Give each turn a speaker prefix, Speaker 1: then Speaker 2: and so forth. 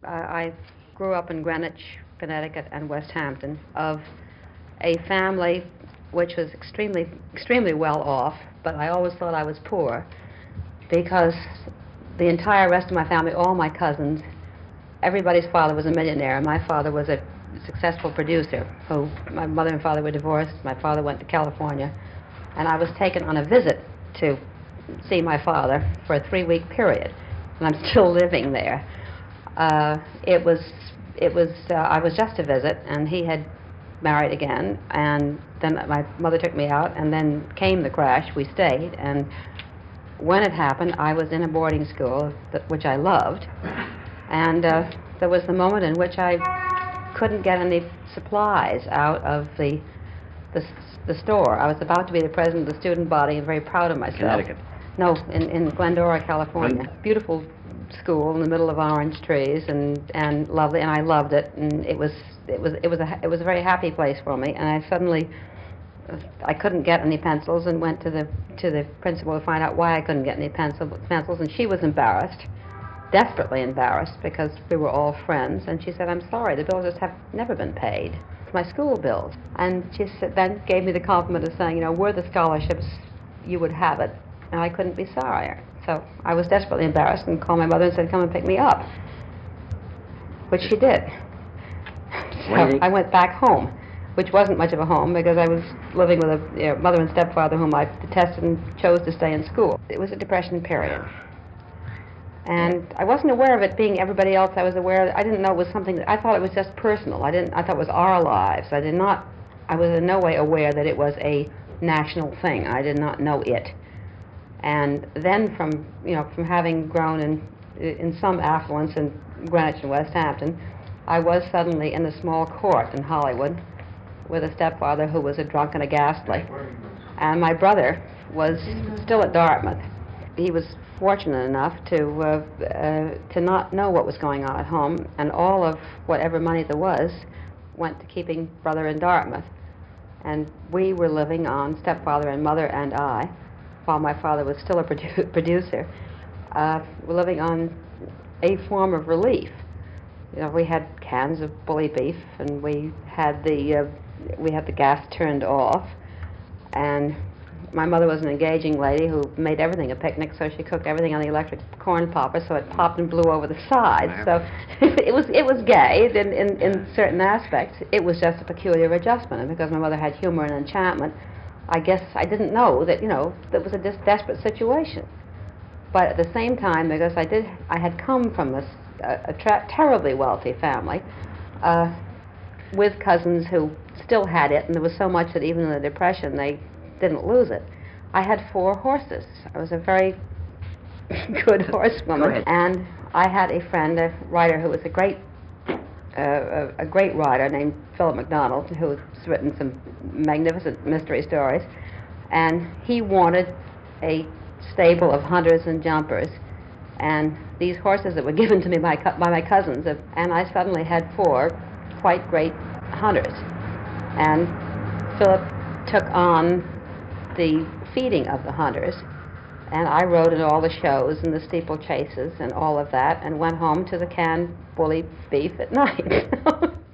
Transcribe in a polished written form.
Speaker 1: I grew up in Greenwich, Connecticut, and West Hampton, of a family which was extremely well off, but I always thought I was poor because the entire rest of my family, all my cousins, everybody's father was a millionaire, and my father was a successful producer. Who, my mother and father were divorced. My father went to California, and I was taken on a visit to see my father for a 3-week period, and I'm still living there. I was just a visit, and he had married again, and then my mother took me out, and then came the crash. We stayed, and when it happened, I was in a boarding school, which I loved, and there was the moment in which I couldn't get any supplies out of the store. I was about to be the president of the student body and very proud of myself.
Speaker 2: Connecticut?
Speaker 1: No, in Glendora, California. Beautiful school in the middle of orange trees, and lovely, and I loved it, and it was a very happy place for me. And I couldn't get any pencils, and went to the principal to find out why I couldn't get any pencils, and she was embarrassed, desperately embarrassed, because we were all friends, and she said, "I'm sorry, the bills just have never been paid. It's my school bills." And she then gave me the compliment of saying, were the scholarships, you would have it, and I couldn't be sorrier. So I was desperately embarrassed and called my mother and said, "Come and pick me up," which she did. So I went back home, which wasn't much of a home because I was living with a mother and stepfather whom I detested and chose to stay in school. It was a depression period. And I wasn't aware of it being everybody else. I was aware, I didn't know it was something, I thought it was just personal. I thought it was our lives. I was in no way aware that it was a national thing. I did not know it. And then from having grown in some affluence in Greenwich and West Hampton, I was suddenly in a small court in Hollywood with a stepfather who was a drunk and a ghastly. And my brother was still at Dartmouth. He was fortunate enough to not know what was going on at home, and all of whatever money there was went to keeping brother in Dartmouth. And we were living on, stepfather and mother and I, while my father was still a producer, were living on a form of relief. We had cans of bully beef, and we had the gas turned off, and my mother was an engaging lady who made everything a picnic, so she cooked everything on the electric corn popper, so it popped and blew over the sides. So it was gay in certain aspects. It was just a peculiar adjustment, and because my mother had humor and enchantment, I guess I didn't know that that was a desperate situation. But at the same time, because I had come from a terribly wealthy family with cousins who still had it, and there was so much that even in the Depression they didn't lose it. I had 4 horses. I was a very good horsewoman, and I had a friend, a writer who was a great writer named Philip MacDonald, who's written some magnificent mystery stories, and he wanted a stable of hunters and jumpers, and these horses that were given to me by my cousins, and I suddenly had 4 quite great hunters. And Philip took on the feeding of the hunters, and I rode in all the shows and the steeplechases and all of that, and went home to the canned bully beef at night.